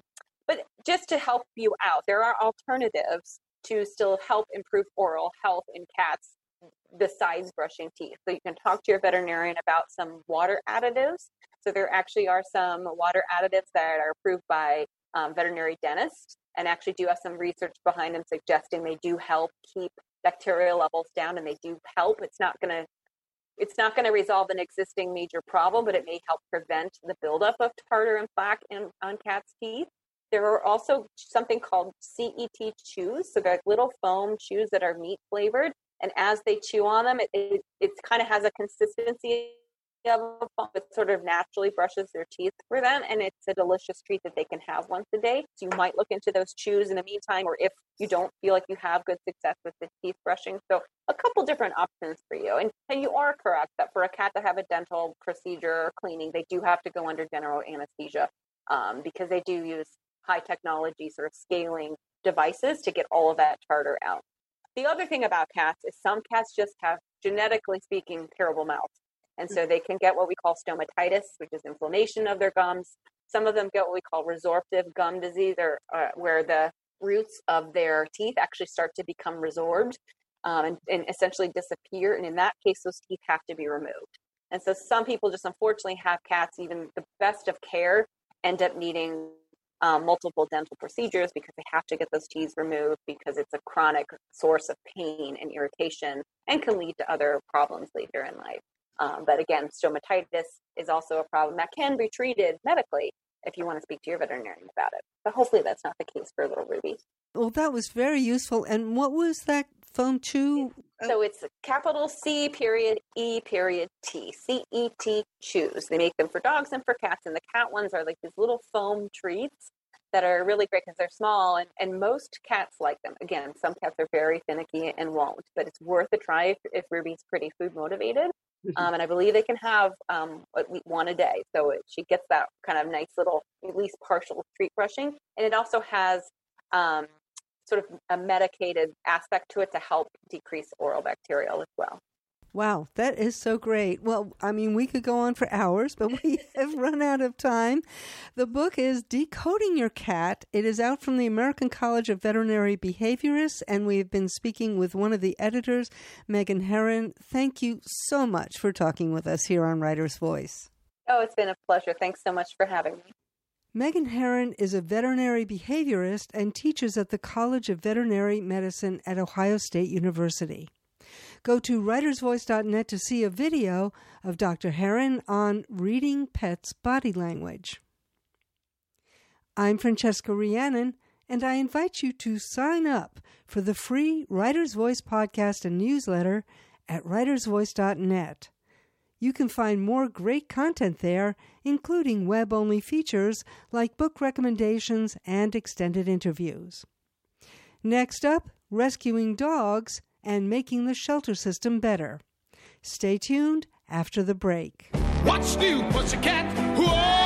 B: But just to help you out, there are alternatives to still help improve oral health in cats besides brushing teeth. So you can talk to your veterinarian about some water additives. So there actually are some water additives that are approved by um, veterinary dentists, and actually do have some research behind them suggesting they do help keep bacterial levels down, and they do help. It's not going to It's not going to resolve an existing major problem, but it may help prevent the buildup of tartar and plaque in, on cats' teeth. There are also something called C E T chews. So they're like little foam chews that are meat flavored. And as they chew on them, it, it, it kind of has a consistency of a foam. It sort of naturally brushes their teeth for them. And it's a delicious treat that they can have once a day. So you might look into those chews in the meantime, or if you don't feel like you have good success with the teeth brushing. So a couple different options for you. And, and you are correct that for a cat to have a dental procedure or cleaning, they do have to go under general anesthesia um, because they do use high technology sort of scaling devices to get all of that tartar out. The other thing about cats is some cats just have, genetically speaking, terrible mouths. And so they can get what we call stomatitis, which is inflammation of their gums. Some of them get what we call resorptive gum disease, or uh, where the roots of their teeth actually start to become resorbed um, and, and essentially disappear. And in that case, those teeth have to be removed. And so some people just unfortunately have cats, even the best of care, end up needing um, multiple dental procedures because they have to get those teeth removed because it's a chronic source of pain and irritation and can lead to other problems later in life. Um, but again, stomatitis is also a problem that can be treated medically if you want to speak to your veterinarian about it. But hopefully that's not the case for little Ruby.
A: Well, that was very useful. And what was that foam chew?
B: So it's capital C period E period T, C E T chews. They make them for dogs and for cats. And the cat ones are like these little foam treats that are really great because they're small. And, and most cats like them. Again, some cats are very finicky and won't. But it's worth a try if, if Ruby's pretty food motivated. Um, and I believe they can have um, at least one a day. So it, she gets that kind of nice little, at least partial treat brushing. And it also has um, sort of a medicated aspect to it to help decrease oral bacterial as well.
A: Wow, that is so great. Well, I mean, we could go on for hours, but we have run out of time. The book is Decoding Your Cat. It is out from the American College of Veterinary Behaviorists, and we've been speaking with one of the editors, Megan Herron. Thank you so much for talking with us here on Writer's Voice.
B: Oh, it's been a pleasure. Thanks so much for having me.
A: Megan Herron is a veterinary behaviorist and teaches at the College of Veterinary Medicine at Ohio State University. Go to writers voice dot net to see a video of Doctor Herron on reading pets' body language. I'm Francesca Rhiannon, and I invite you to sign up for the free Writer's Voice podcast and newsletter at writers voice dot net. You can find more great content there, including web-only features like book recommendations and extended interviews. Next up, rescuing dogs and making the shelter system better. Stay tuned after the break.
C: What's new, pussycat? Whoa,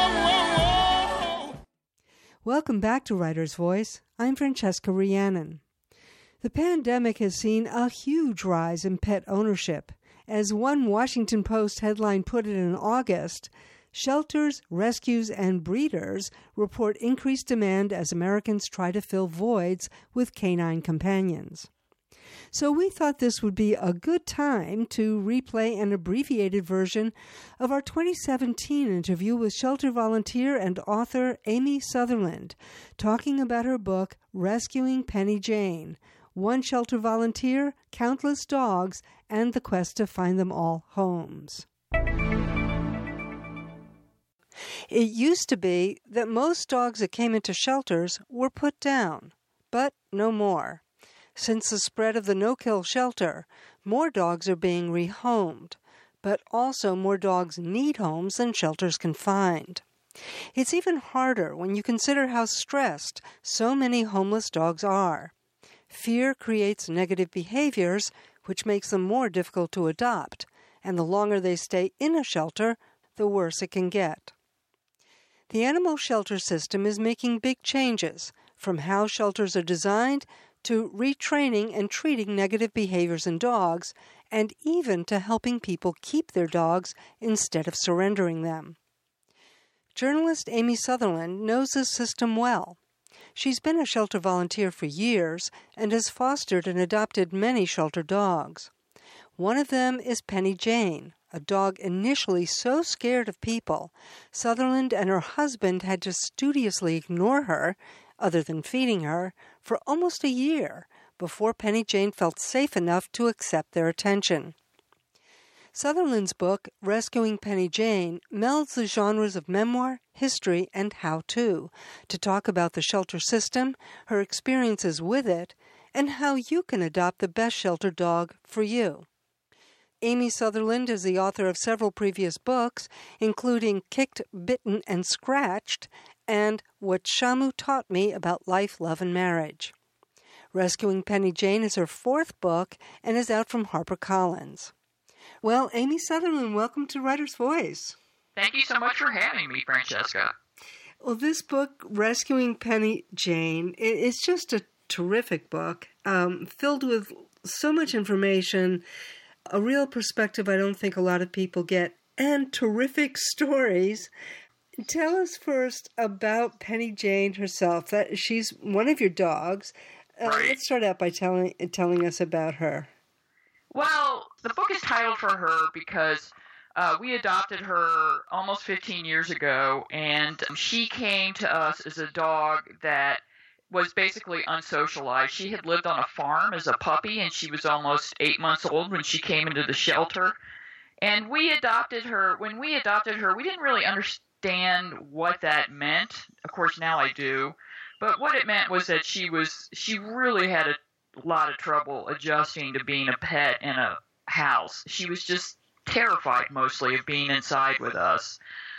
C: whoa, whoa!
A: Welcome back to Writer's Voice. I'm Francesca Rhiannon. The pandemic has seen a huge rise in pet ownership. As one Washington Post headline put it in August, shelters, rescues, and breeders report increased demand as Americans try to fill voids with canine companions. So we thought this would be a good time to replay an abbreviated version of our twenty seventeen interview with shelter volunteer and author Amy Sutherland, talking about her book, Rescuing Penny Jane, One Shelter Volunteer, Countless Dogs, and the Quest to Find Them All Homes. It used to be that most dogs that came into shelters were put down, but no more. Since the spread of the no-kill shelter, more dogs are being rehomed, but also more dogs need homes than shelters can find. It's even harder when you consider how stressed so many homeless dogs are. Fear creates negative behaviors, which makes them more difficult to adopt, and the longer they stay in a shelter, the worse it can get. The animal shelter system is making big changes, from how shelters are designed to retraining and treating negative behaviors in dogs, and even to helping people keep their dogs instead of surrendering them. Journalist Amy Sutherland knows this system well. She's been a shelter volunteer for years and has fostered and adopted many shelter dogs. One of them is Penny Jane, a dog initially so scared of people, Sutherland and her husband had to studiously ignore her, other than feeding her, for almost a year before Penny Jane felt safe enough to accept their attention. Sutherland's book, Rescuing Penny Jane, melds the genres of memoir, history, and how-to, to talk about the shelter system, her experiences with it, and how you can adopt the best shelter dog for you. Amy Sutherland is the author of several previous books, including Kicked, Bitten, and Scratched, and What Shamu Taught Me About Life, Love, and Marriage. Rescuing Penny Jane is her fourth book and is out from HarperCollins. Well, Amy Sutherland, welcome to Writer's Voice.
D: Thank you so much for having me, Francesca.
A: Well, this book, Rescuing Penny Jane, it's just a terrific book, um, filled with so much information, a real perspective I don't think a lot of people get, and terrific stories. Tell us first about Penny Jane herself. That she's one of your dogs. Uh,
D: right.
A: Let's start out by telling telling us about her.
D: Well, the book is titled for her because uh, we adopted her almost fifteen years ago, and she came to us as a dog that was basically unsocialized. She had lived on a farm as a puppy, and she was almost eight months old when she came into the shelter. And we adopted her. When we adopted her, we didn't really understand what that meant. Of course, now I do. But what it meant was that she was she really had a lot of trouble adjusting to being a pet in a house. She was just terrified mostly of being inside with us.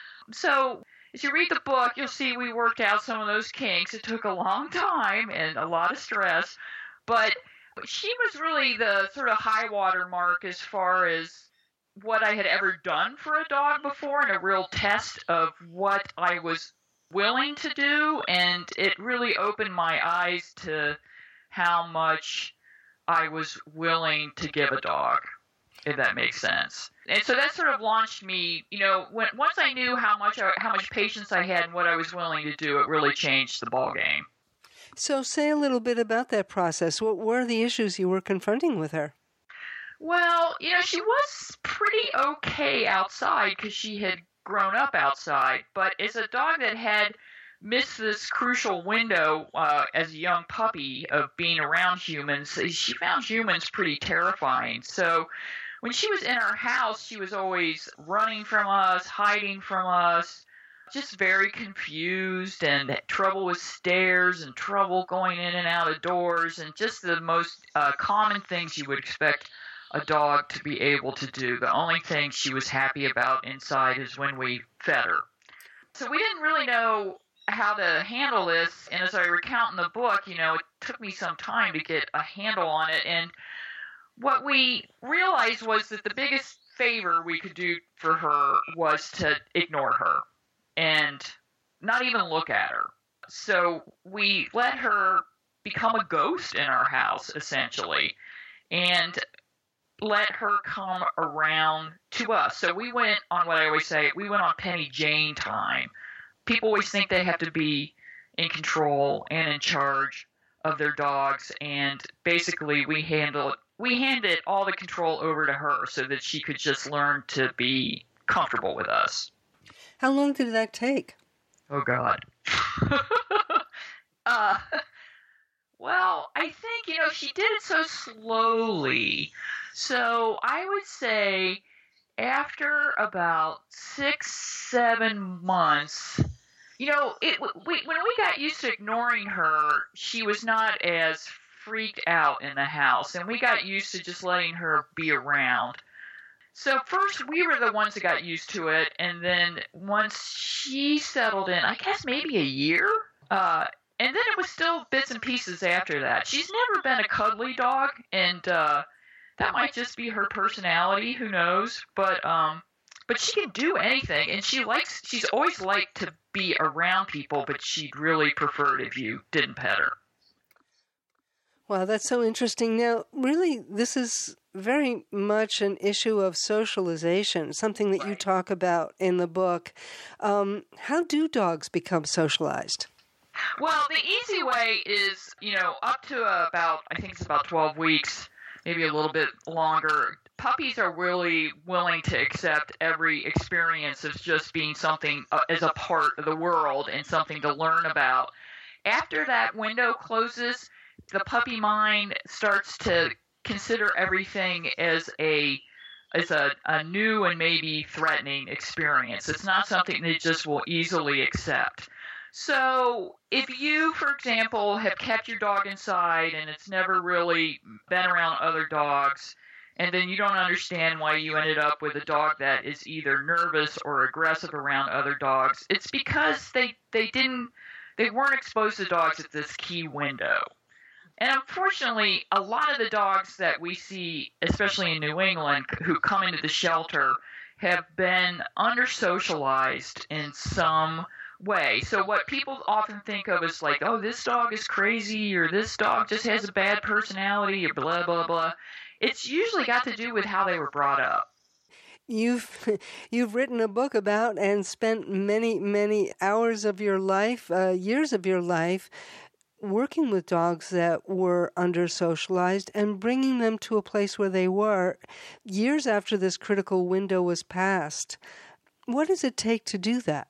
D: So as you read the book, you'll see we worked out some of those kinks. It took a long time and a lot of stress, but she was really the sort of high water mark as far as what I had ever done for a dog before, and a real test of what I was willing to do, and it really opened my eyes to how much I was willing to give a dog, if that makes sense. And so that sort of launched me, you know, when once I knew how much I, how much patience I had and what I was willing to do, it really changed the ballgame.
A: So say a little bit about that process. What were the issues you were confronting with her?
D: Well, you know, she was pretty okay outside because she had grown up outside, but as a dog that had missed this crucial window uh, as a young puppy of being around humans, she found humans pretty terrifying. So when she was in our house, she was always running from us, hiding from us, just very confused, and had trouble with stairs and trouble going in and out of doors, and just the most uh, common things you would expect a dog to be able to do. The only thing she was happy about inside is when we fed her. So we didn't really know how to handle this, and as I recount in the book, you know, it took me some time to get a handle on it, and what we realized was that the biggest favor we could do for her was to ignore her and not even look at her. So we let her become a ghost in our house, essentially, and let her come around to us. So we went on what I always say, we went on Penny Jane time. People always think they have to be in control and in charge of their dogs, and basically we handle we handed all the control over to her so that she could just learn to be comfortable with us.
A: How long did that take?
D: Oh, God. uh, well, I think, you know, she did it so slowly. So I would say after about six, seven months, you know, it, we, when we got used to ignoring her, she was not as freaked out in the house, and we got used to just letting her be around. So first we were the ones that got used to it, and then once she settled in, I guess maybe a year, uh, and then it was still bits and pieces after that. She's never been a cuddly dog, and uh, that might just be her personality, who knows, but um, but she can do anything, and she likes, she's always liked to be around people, but she'd really preferred if you didn't pet her.
A: Wow, that's so interesting. Now, really, this is very much an issue of socialization, something that you talk about in the book. Um, how do dogs become socialized?
D: Well, the easy way is, you know, up to about, I think it's about twelve weeks, maybe a little bit longer. Puppies are really willing to accept every experience as just being something uh, as a part of the world and something to learn about. After that window closes, the puppy mind starts to consider everything as a as a, a new and maybe threatening experience. It's not something they just will easily accept. So if you, for example, have kept your dog inside and it's never really been around other dogs, and then you don't understand why you ended up with a dog that is either nervous or aggressive around other dogs, it's because they, they didn't they weren't exposed to dogs at this key window. And unfortunately, a lot of the dogs that we see, especially in New England, who come into the shelter, have been under-socialized in some way. So what people often think of is like, oh, this dog is crazy, or this dog just has a bad personality, or blah, blah, blah. It's usually got to do with how they were brought up.
A: You've you've written a book about and spent many, many hours of your life, uh, years of your life, working with dogs that were under-socialized and bringing them to a place where they were years after this critical window was passed. What does it take to do that?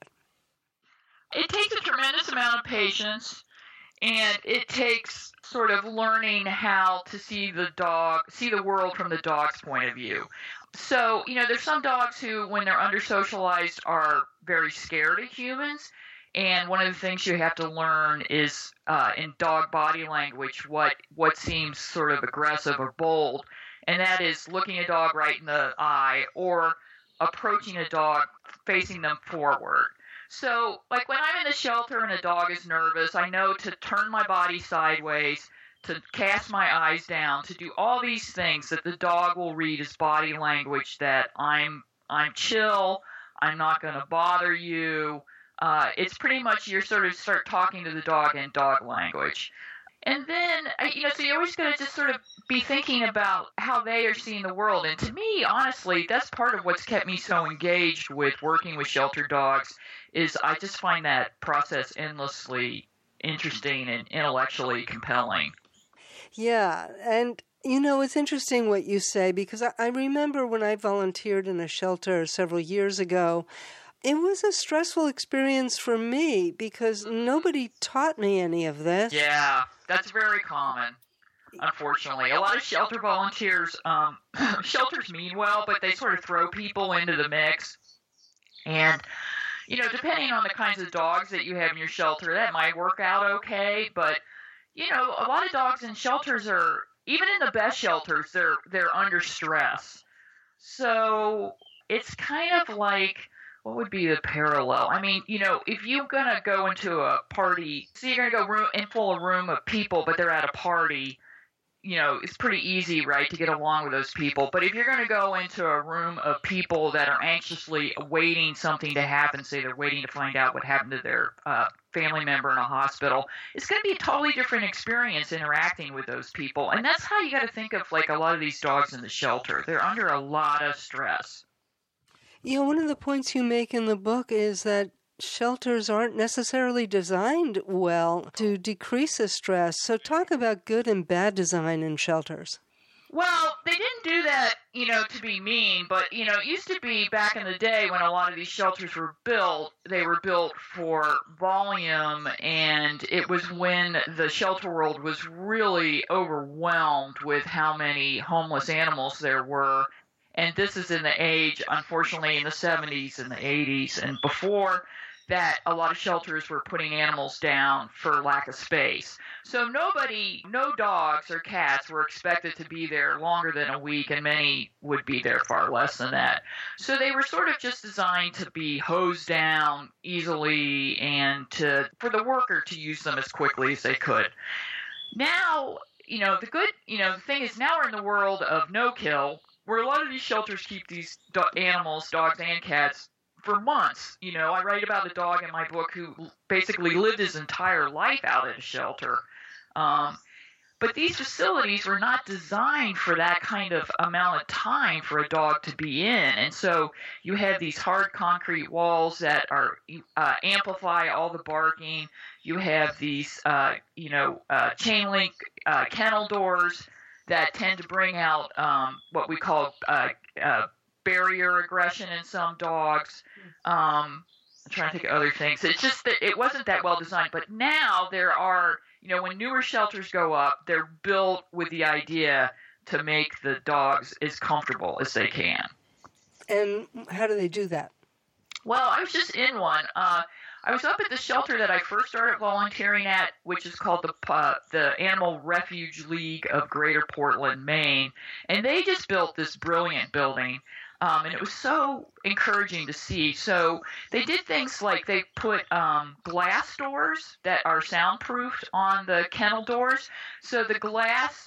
D: It takes a tremendous amount of patience, and it takes sort of learning how to see the dog, see the world from the dog's point of view. So, you know, there's some dogs who, when they're under-socialized, are very scared of humans. And one of the things you have to learn is uh, in dog body language what what seems sort of aggressive or bold, and that is looking a dog right in the eye or approaching a dog facing them forward. So, like when I'm in the shelter and a dog is nervous, I know to turn my body sideways, to cast my eyes down, to do all these things that the dog will read as body language, that I'm I'm chill, I'm not going to bother you. Uh, it's pretty much you sort of start talking to the dog in dog language. And then, you know, so you always got to just sort of be thinking about how they are seeing the world. And to me, honestly, that's part of what's kept me so engaged with working with shelter dogs, is I just find that process endlessly interesting and intellectually compelling.
A: Yeah, and you know, it's interesting what you say, because I, I remember when I volunteered in a shelter several years ago, it was a stressful experience for me because nobody taught me any of this.
D: Yeah, that's very common, unfortunately. A lot of shelter volunteers, um, shelters mean well, but they sort of throw people into the mix. And, you know, depending on the kinds of dogs that you have in your shelter, that might work out okay. But, you know, a lot of dogs in shelters are, even in the best shelters, they're they're under stress. So it's kind of like, what would be the parallel? I mean, you know, if you're going to go into a party, so you're going to go room, in full a room of people, but they're at a party, you know, it's pretty easy, right, to get along with those people. But if you're going to go into a room of people that are anxiously awaiting something to happen, say they're waiting to find out what happened to their uh, family member in a hospital, it's going to be a totally different experience interacting with those people. And that's how you got to think of, like, a lot of these dogs in the shelter. They're under a lot of stress.
A: You know, one of the points you make in the book is that shelters aren't necessarily designed well to decrease the stress. So talk about good and bad design in shelters.
D: Well, they didn't do that, you know, to be mean, but, you know, it used to be back in the day when a lot of these shelters were built, they were built for volume, and it was when the shelter world was really overwhelmed with how many homeless animals there were. And this is in the age, unfortunately, in the seventies and the eighties. And before that, a lot of shelters were putting animals down for lack of space. So nobody, no dogs or cats were expected to be there longer than a week, and many would be there far less than that. So they were sort of just designed to be hosed down easily and to for the worker to use them as quickly as they could. Now, you know, the good, you know, the thing is, now we're in the world of no-kill, where a lot of these shelters keep these do- animals, dogs and cats, for months. You know, I write about a dog in my book who basically lived his entire life out at a shelter. Um, But these facilities were not designed for that kind of amount of time for a dog to be in. And so you have these hard concrete walls that are uh, amplify all the barking. You have these, uh, you know, uh, chain link uh, kennel doors that tend to bring out um, what we call uh, uh, barrier aggression in some dogs. Um, I'm trying to think of other things. It's just that it wasn't that well designed. But now there are, you know, when newer shelters go up, they're built with the idea to make the dogs as comfortable as they can.
A: And how do they do that?
D: Well, I was just in one. Uh, I was up at the shelter that I first started volunteering at, which is called the uh, the Animal Refuge League of Greater Portland, Maine, and they just built this brilliant building, um, and it was so encouraging to see. So they did things like they put um, glass doors that are soundproofed on the kennel doors, so the glass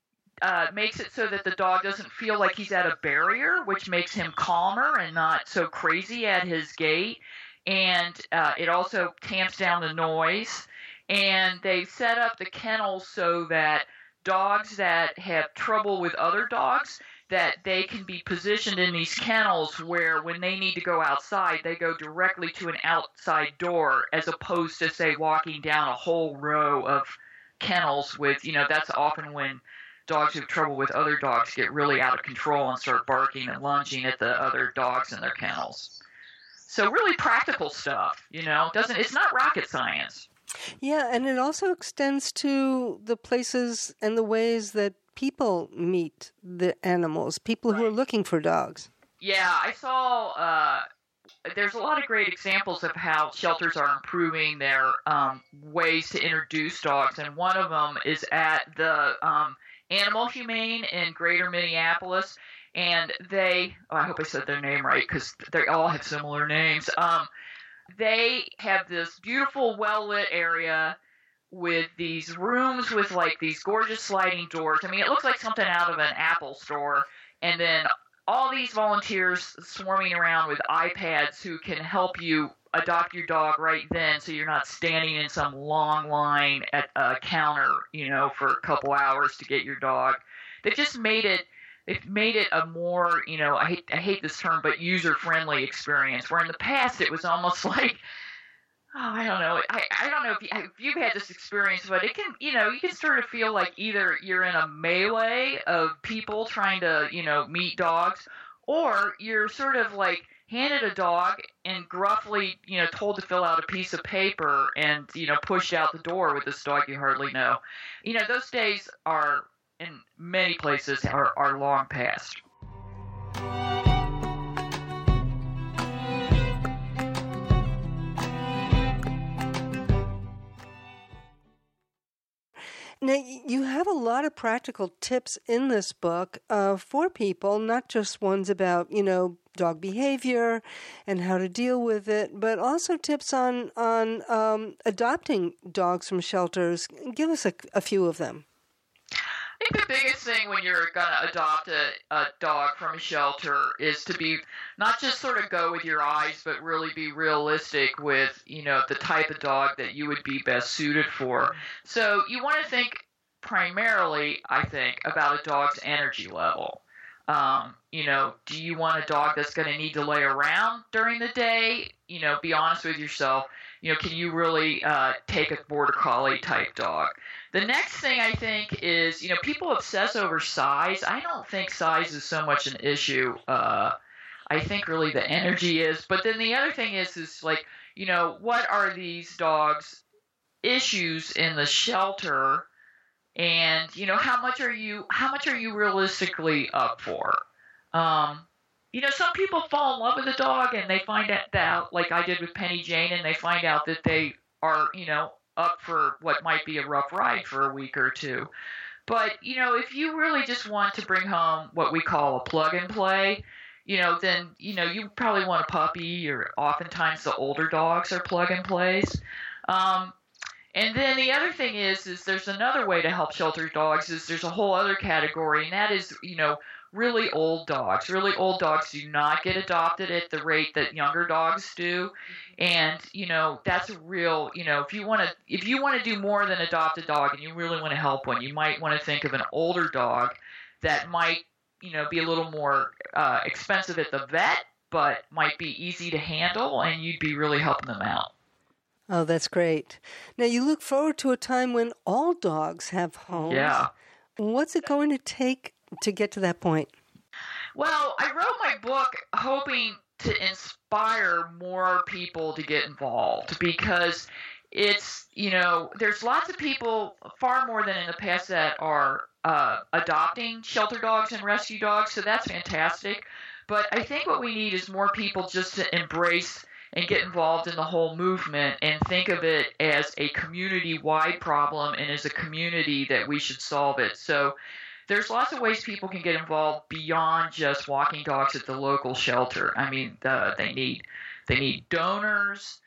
D: Uh, makes it so that the dog doesn't feel like he's at a barrier, which makes him calmer and not so crazy at his gait. And uh, it also tamps down the noise. And they set up the kennels so that dogs that have trouble with other dogs, that they can be positioned in these kennels where when they need to go outside, they go directly to an outside door as opposed to, say, walking down a whole row of kennels with, you know, that's often when dogs who have trouble with other dogs get really out of control and start barking and lunging at the other dogs in their kennels. So really practical stuff, you know. Doesn't it's not rocket science.
A: Yeah, and it also extends to the places and the ways that people meet the animals, people who are looking for dogs.
D: Yeah, I saw uh, there's a lot of great examples of how shelters are improving their um, ways to introduce dogs, and one of them is at the um, Animal Humane in Greater Minneapolis, and they, oh, I hope I said their name right because they all have similar names. Um, they have this beautiful, well-lit area with these rooms with like these gorgeous sliding doors. I mean, it looks like something out of an Apple store, and then all these volunteers swarming around with iPads who can help you adopt your dog right then, so you're not standing in some long line at a counter, you know, for a couple hours to get your dog. They've just made it, they've made it a more, you know, I hate, I hate this term, but user-friendly experience, where in the past it was almost like, oh, I don't know, I, I don't know if, you, if you've had this experience, but it can, you know, you can sort of feel like either you're in a melee of people trying to, you know, meet dogs, or you're sort of like handed a dog and gruffly, you know, told to fill out a piece of paper and, you know, pushed out the door with this dog you hardly know. You know, those days are, in many places, are, are long past.
A: Now, you have a lot of practical tips in this book uh, for people, not just ones about, you know, dog behavior and how to deal with it, but also tips on, on um, adopting dogs from shelters. Give us a, a few of them.
D: I think the biggest thing when you're going to adopt a, a dog from a shelter is to be, not just sort of go with your eyes, but really be realistic with, you know, the type of dog that you would be best suited for. So you want to think primarily, I think, about a dog's energy level. Um, you know, do you want a dog that's going to need to lay around during the day? You know, be honest with yourself. You know, can you really uh, take a border collie type dog? The next thing I think is, you know, people obsess over size. I don't think size is so much an issue. Uh, I think really the energy is. But then the other thing is, is like, you know, what are these dogs' issues in the shelter? And, you know, how much are you, how much are you realistically up for? Um, you know, some people fall in love with a dog and they find out, like I did with Penny Jane, and they find out that they are, you know, up for what might be a rough ride for a week or two. But, you know, if you really just want to bring home what we call a plug and play, you know, then, you know, you probably want a puppy, or oftentimes the older dogs are plug and plays. Um, and then the other thing is, is there's another way to help shelter dogs is there's a whole other category, and that is, you know, really old dogs. Really old dogs do not get adopted at the rate that younger dogs do. And, you know, that's a real, you know, if you want to, if you want to do more than adopt a dog and you really want to help one, you might want to think of an older dog that might, you know, be a little more uh, expensive at the vet, but might be easy to handle, and you'd be really helping them out.
A: Oh, that's great. Now, you look forward to a time when all dogs have homes.
D: Yeah.
A: What's it going to take to get to that point?
D: Well, I wrote my book hoping to inspire more people to get involved, because it's, you know, there's lots of people, far more than in the past, that are uh, adopting shelter dogs and rescue dogs, so that's fantastic. But I think what we need is more people just to embrace and get involved in the whole movement and think of it as a community-wide problem and as a community that we should solve it. So there's lots of ways people can get involved beyond just walking dogs at the local shelter. I mean, the, they need they need donors.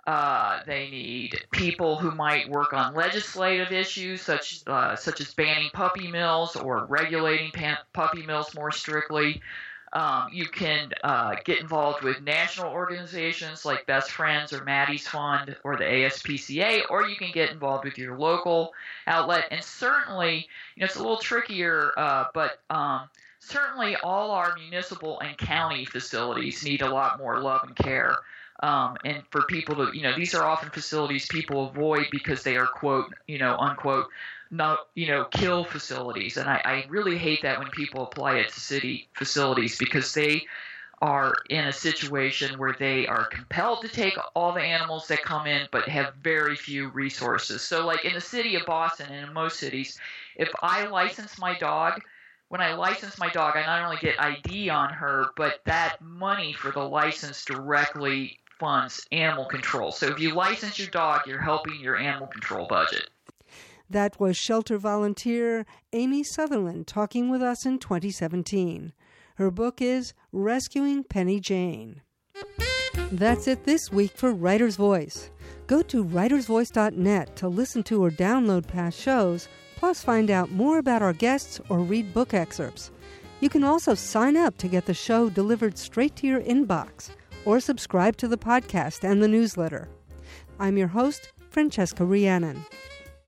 D: Uh, they need people who might work on legislative issues such uh, such as banning puppy mills or regulating pa- puppy mills more strictly. Um, you can uh, get involved with national organizations like Best Friends or Maddie's Fund or the A S P C A, or you can get involved with your local outlet. And certainly, you know, it's a little trickier, uh, but um, certainly all our municipal and county facilities need a lot more love and care. Um, and for people to, you know, these are often facilities people avoid because they are, quote, you know, unquote, not, you know, kill facilities. And I, I really hate that when people apply it to city facilities, because they are in a situation where they are compelled to take all the animals that come in, but have very few resources. So like in the city of Boston and in most cities, if I license my dog, when I license my dog, I not only get I D on her, but that money for the license directly funds animal control. So if you license your dog, you're helping your animal control budget.
A: That was shelter volunteer Amy Sutherland talking with us in twenty seventeen. Her book is Rescuing Penny Jane. That's it this week for Writer's Voice. Go to writers voice dot net to listen to or download past shows, plus find out more about our guests or read book excerpts. You can also sign up to get the show delivered straight to your inbox, or subscribe to the podcast and the newsletter. I'm your host, Francesca Rhiannon.